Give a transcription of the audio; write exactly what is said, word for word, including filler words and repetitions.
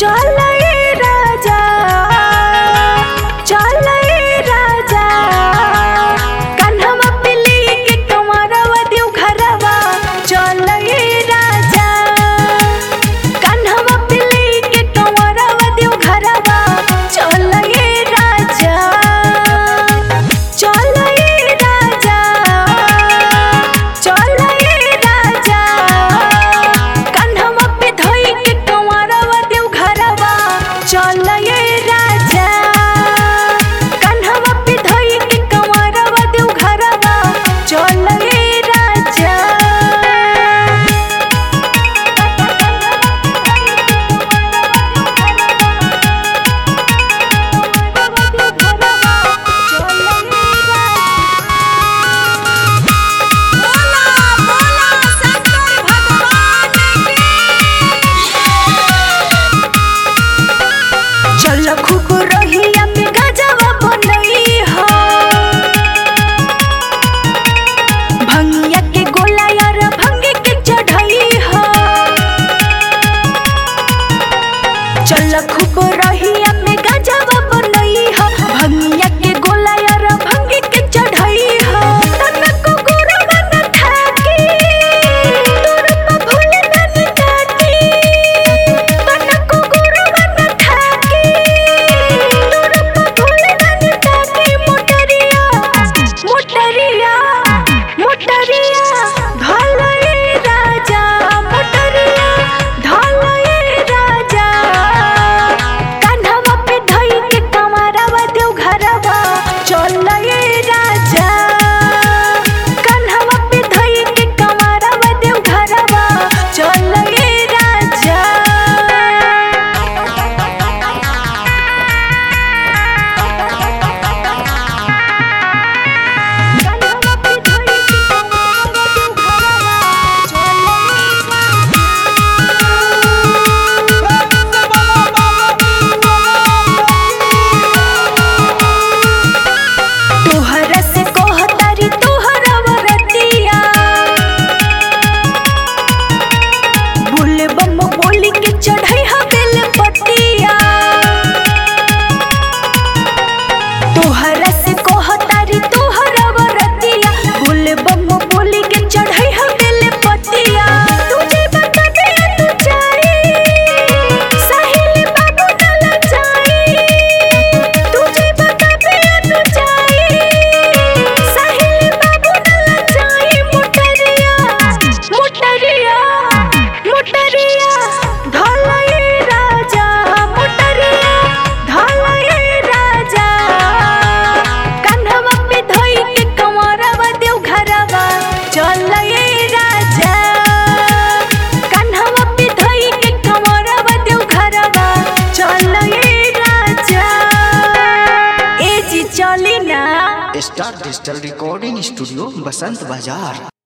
चल ए राजा चल ए राजा कन्हवा पे लेके कंवरवा देव घरवा चल ए राजा कन्हवा पे लेके कंवरवा देव घरवा चल ए राजा चल ए राजा चल ए राजा कन्हवा पे धोई के कंवरवा देव घरवा चल ए राजा कन्हवा पे धोई के कंवरवा देव घरवा चल ए राजा चल खूब रहिया पे गजवा बनई हो भंगिया के गोला यार भंगे के चढ़ई हो चल खूब रहिया पे गजवा बनई हो भंगिया के गोला यार भंगे के चढ़ई हो तनको गुरवा न थाकी तोर पे भूल न काटी तनको गुरवा न थाकी तोर पे भूल न काटी मोटरिया मोटरिया मोटरिया ढल ए राजा मोटरिया ढल ए राजा कन्हवा पे धई के कंवरवा देव घरवा चल ए राजा कन्हवा पे धई के कंवरवा देव घरवा चल ए राजा कन्हवा पे धई के कंवरवा देव घरवा चल तोहरा से कहतारी तोहरा वरतिया बोले बम बोली के चढ़ई हा बेल पतिया तोहरा से कहतारी तोहरा वरतिया बोले बम बोली के चढ़ई हा बेल पतिया तुझे बता दे तू जाई साहिल बाबू न जाई तुझे बता दे तू जाई साहिल बाबू न जाई मोटरिया मोटरिया मोटरिया ढल ए राजा मोटरिया ढल ए राजा कन्हवा पे धई के कंवरवा देव घरवा चल ए राजा कन्हवा पे धई के कंवरवा देव घरवा चल ए राजा ए जी चली ना। Star digital recording studio Basant बाजार।